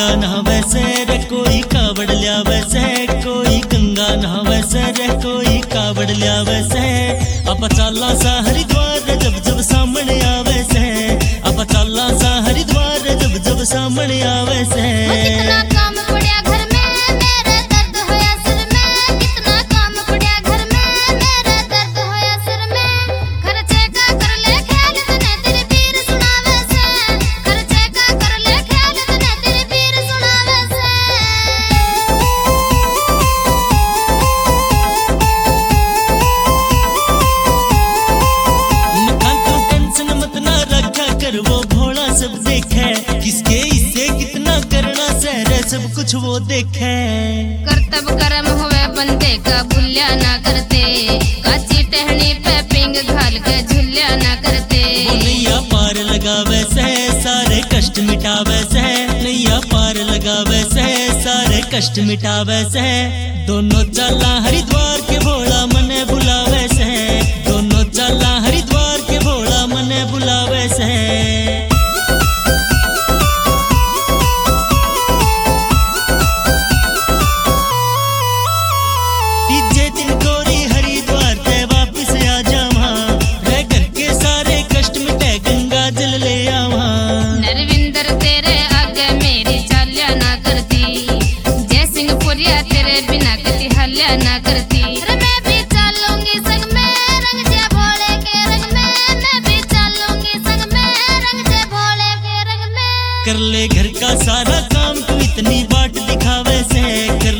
गंगा नहावे से रे कोई कावड़ ल्यावे से, कोई गंगा नहावे से रे कोई कावड़ ल्यावे से। अब चाला सा हरिद्वार जब जब सामने आवे से, अब चाला सा हरिद्वार जब जब सामने आवे से। कितना काम पड़ा घर में मेरा दर्द होया सिर में, कितना काम पड़ा घर में मेरा दर्द होया सिर में। खर्चे का कर ले ख्याल तने तेरे पीर सुनावे से, खर्चे का कर ले ख्याल तने तेरे पीर सुनावे से। मकान को टेंशन मत ना रखा कर, वो भोला सब देखे, किसके इससे कितना करना सहरे सब कुछ वो देखे। कर्तव्य कर्म हुए बंदे का भूल्या ना करते, काची टहनी पे पिंग घाल के झुल्या ना करते। वो नैया पार लगावे से सारे कष्ट मिटावे से, नैया पार लगावे से सारे कष्ट मिटावे से। दोनों चाला हरिद्वार के भोला मने बुलावे से, दोनों चाला हरिद्वार के भोला मने बुलावे से। तीजे दिन गोरी हरिद्वार ते वापिस आ जावा, रह घर के सारे कष्ट मिटे गंगा जल ले आवा। नरविंदर तेरे आगे मेरी चाल्या ना करती, जय सिंहपुरिया तेरे बिना कति हल्या ना करती। मैं भी चलूंगी संग में रंग जे भोले के रंग में, मैं भी चलूंगी संग में रंग जे भोले के रंग में। कर ले घर का सारा काम तू इतनी बाट दिखावे से, कर